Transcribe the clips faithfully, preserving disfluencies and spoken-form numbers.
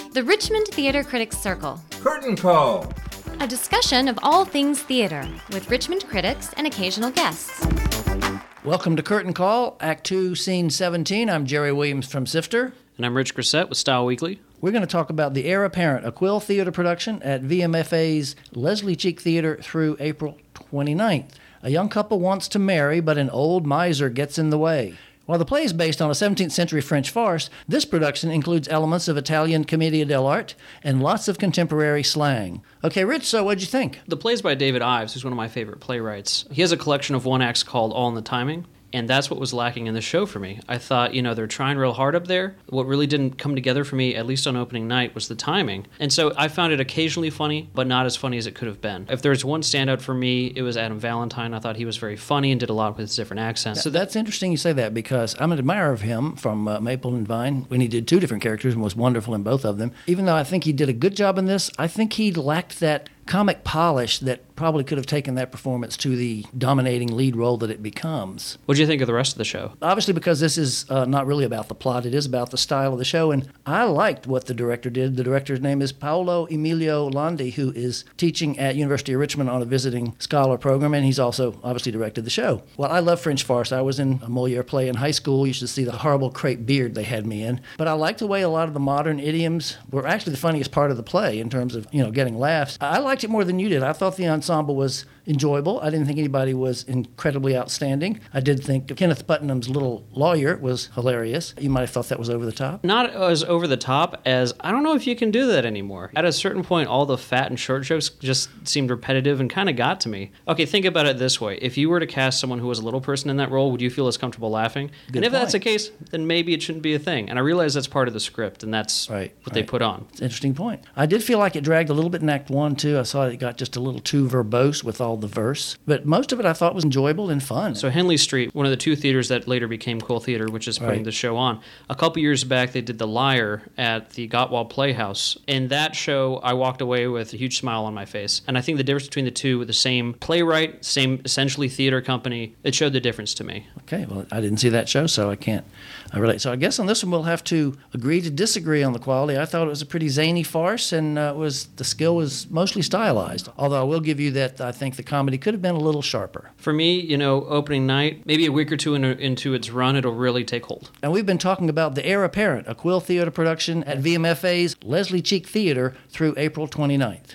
The Richmond Theater Critics Circle. Curtain Call. A discussion of all things theater with Richmond critics and occasional guests. Welcome to Curtain Call, Act two, Scene seventeen. I'm Jerry Williams from Sifter. And I'm Rich Grissett with Style Weekly. We're going to talk about The Heir Apparent, a Quill Theater production at V M F A's Leslie Cheek Theater through April twenty-ninth. A young couple wants to marry, but an old miser gets in the way. While the play is based on a seventeenth century French farce, this production includes elements of Italian commedia dell'arte and lots of contemporary slang. Okay, Rich, so what'd you think? The play's by David Ives, who's one of my favorite playwrights. He has a collection of one acts called All in the Timing, and that's what was lacking in the show for me. I thought, you know, they're trying real hard up there. What really didn't come together for me, at least on opening night, was the timing. And so I found it occasionally funny, but not as funny as it could have been. If there's one standout for me, it was Adam Valentine. I thought he was very funny and did a lot with his different accents. So that's interesting you say that, because I'm an admirer of him from uh, Maple and Vine when he did two different characters and was wonderful in both of them. Even though I think he did a good job in this, I think he lacked that comic polish that probably could have taken that performance to the dominating lead role that it becomes. What did you think of the rest of the show? Obviously, because this is uh, not really about the plot, it is about the style of the show, and I liked what the director did. The director's name is Paolo Emilio Landi, who is teaching at University of Richmond on a visiting scholar program, and he's also obviously directed the show. Well, I love French farce. I was in a Moliere play in high school. You should see the horrible crepe beard they had me in. But I liked the way a lot of the modern idioms were actually the funniest part of the play in terms of, you know, getting laughs. I liked it more than you did. I thought the ensemble was enjoyable. I didn't think anybody was incredibly outstanding. I did think Kenneth Putnam's little lawyer was hilarious. You might have thought that was over the top. Not as over the top as, I don't know if you can do that anymore. At a certain point, all the fat and short jokes just seemed repetitive and kind of got to me. Okay, think about it this way. If you were to cast someone who was a little person in that role, would you feel as comfortable laughing? Good and if point. that's the case, then maybe it shouldn't be a thing. And I realize that's part of the script, and that's right, what right. they put on. It's an interesting point. I did feel like it dragged a little bit in Act One, too. I saw it got just a little too verbose with all the verse. But most of it I thought was enjoyable and fun. So Henley Street, one of the two theaters that later became Quill Theater, which is putting Right. the show on. A couple years back, they did The Liar at the Gottwald Playhouse. In that show, I walked away with a huge smile on my face. And I think the difference between the two, with the same playwright, same essentially theater company, it showed the difference to me. Okay, well, I didn't see that show, so I can't I relate. So I guess on this one we'll have to agree to disagree on the quality. I thought it was a pretty zany farce, and uh, was the skill was mostly stylized. Although I will give you that I think the comedy could have been a little sharper. For me, you know, opening night, maybe a week or two in, into its run, it'll really take hold. And we've been talking about The Heir Apparent, a Quill Theater production at V M F A's Leslie Cheek Theater through April twenty-ninth.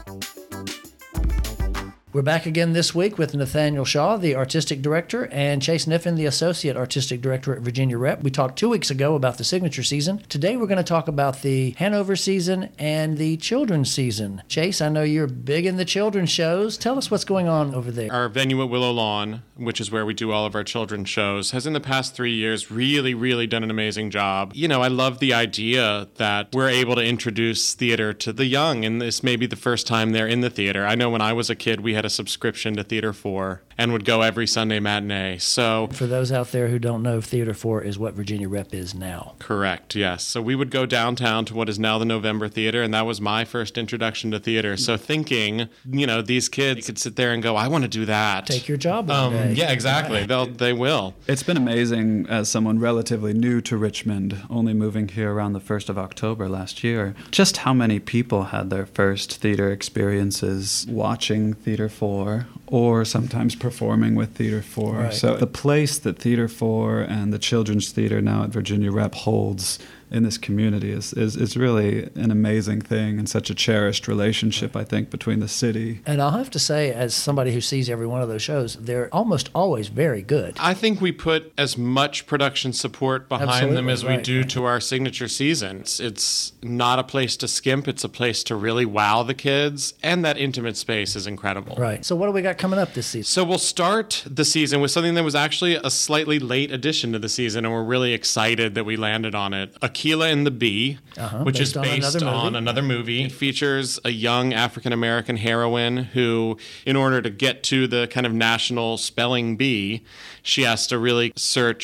We're back again this week with Nathaniel Shaw, the artistic director, and Chase Niffen, the associate artistic director at Virginia Rep. We talked two weeks ago about the signature season. Today we're going to talk about the Hanover season and the children's season. Chase, I know you're big in the children's shows. Tell us what's going on over there. Our venue at Willow Lawn, which is where we do all of our children's shows, has in the past three years really, really done an amazing job. You know, I love the idea that we're able to introduce theater to the young, and this may be the first time they're in the theater. I know when I was a kid, we had a subscription to Theater four and would go every Sunday matinee. So for those out there who don't know, Theater four is what Virginia Rep is now. Correct, yes. So we would go downtown to what is now the November Theater, and that was my first introduction to theater. So thinking, you know, these kids could sit there and go, I want to do that. Take your job one um, day. Yeah, exactly. They'll, they will. It's been amazing as someone relatively new to Richmond, only moving here around the first of October last year, just how many people had their first theater experiences watching Theater four or sometimes performing with Theater four. Right. So the place that Theater four and the Children's Theater now at Virginia Rep holds in this community is, is, is really an amazing thing and such a cherished relationship, I think, between the city. And I'll have to say, as somebody who sees every one of those shows, they're almost always very good. I think we put as much production support behind Absolutely, them as we right, do right. to our signature season. It's, it's not a place to skimp. It's a place to really wow the kids, and that intimate space is incredible. Right. So what do we got coming up this season? So we'll start the season with something that was actually a slightly late addition to the season, and we're really excited that we landed on it. Aquila and the Bee, Uh-huh, which based is on based another on movie. another movie. It features a young African-American heroine who, in order to get to the kind of national spelling bee, she has to really search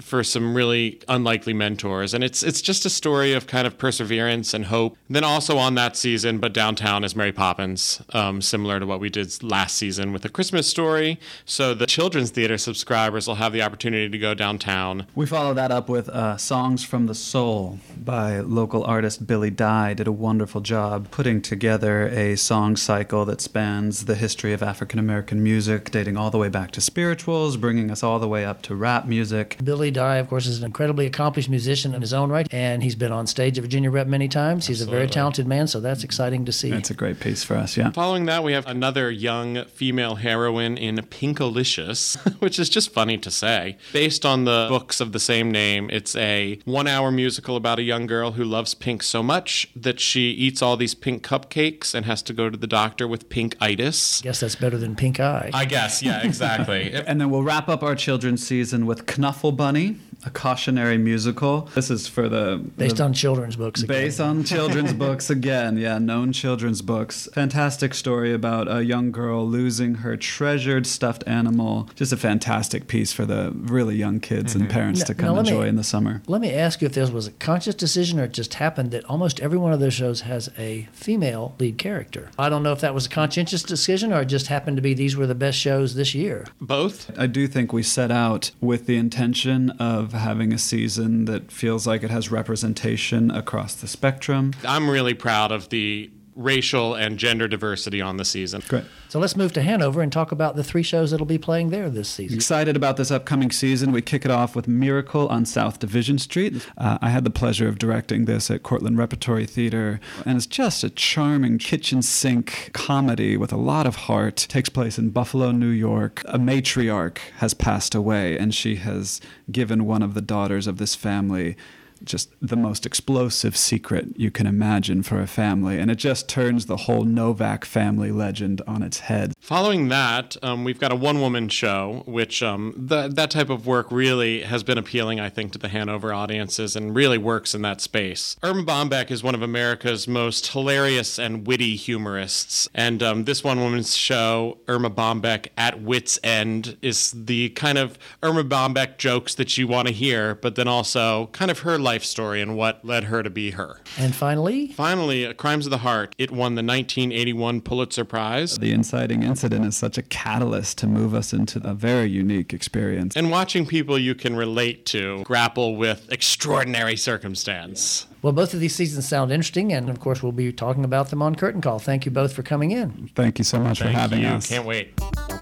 for some really unlikely mentors. And it's it's just a story of kind of perseverance and hope. And then also on that season, but downtown, is Mary Poppins, um, similar to what we did last season with A Christmas Story. So the children's theater subscribers will have the opportunity to go downtown. We follow that up with uh, Songs from the Soul by local artist Billy Dye. Did a wonderful job putting together a song cycle that spans the history of African American music, dating all the way back to spirituals, bringing us all the way up to rap music. Billy Dye, of course, is an incredibly accomplished musician in his own right, and he's been on stage at Virginia Rep many times. He's Absolutely. a very talented man, so that's exciting to see. That's a great piece for us, yeah. Following that, we have another young female heroine in Pinkalicious, which is just funny to say. Based on the books of the same name, it's a one-hour musical about a young girl who loves pink so much that she eats all these pink cupcakes and has to go to the doctor with pink-itis. I guess that's better than pink eye. I guess, yeah, exactly. And then we'll wrap up our children's season with Knuffle Bunny, a cautionary musical. This is for the... Based the, on children's books again. Based on children's books again, yeah, known children's books. Fantastic story about a young girl losing her treasured stuffed animal. Just a fantastic piece for the really young kids mm-hmm. and parents now, to come enjoy me, in the summer. Let me ask you if this was a conscious decision or it just happened that almost every one of those shows has a female lead character. I don't know if that was a conscientious decision or it just happened to be these were the best shows this year. Both? I do think we set out with the intention of having a season that feels like it has representation across the spectrum. I'm really proud of the racial and gender diversity on the season. Great. So let's move to Hanover and talk about the three shows that'll be playing there this season. Excited about this upcoming season. We kick it off with Miracle on South Division Street. Uh, I had the pleasure of directing this at Cortland Repertory Theater, and it's just a charming kitchen sink comedy with a lot of heart. It takes place in Buffalo, New York. A matriarch has passed away, and she has given one of the daughters of this family just the most explosive secret you can imagine for a family, and it just turns the whole Novak family legend on its head. Following that, um, we've got a one-woman show, which um, the, that type of work really has been appealing, I think, to the Hanover audiences and really works in that space. Irma Bombeck is one of America's most hilarious and witty humorists, and um, this one-woman's show, Irma Bombeck at Wit's End, is the kind of Irma Bombeck jokes that you want to hear, but then also kind of her life life story and what led her to be her. And finally? Finally, Crimes of the Heart. It won the nineteen eighty-one Pulitzer Prize. The inciting incident is such a catalyst to move us into a very unique experience. And watching people you can relate to grapple with extraordinary circumstance. Well, both of these seasons sound interesting, and of course we'll be talking about them on Curtain Call. Thank you both for coming in. Thank you so much Thank for having you. us. Can't wait.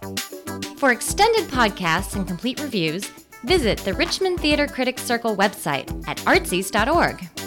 For extended podcasts and complete reviews, visit the Richmond Theater Critics Circle website at artsies dot org.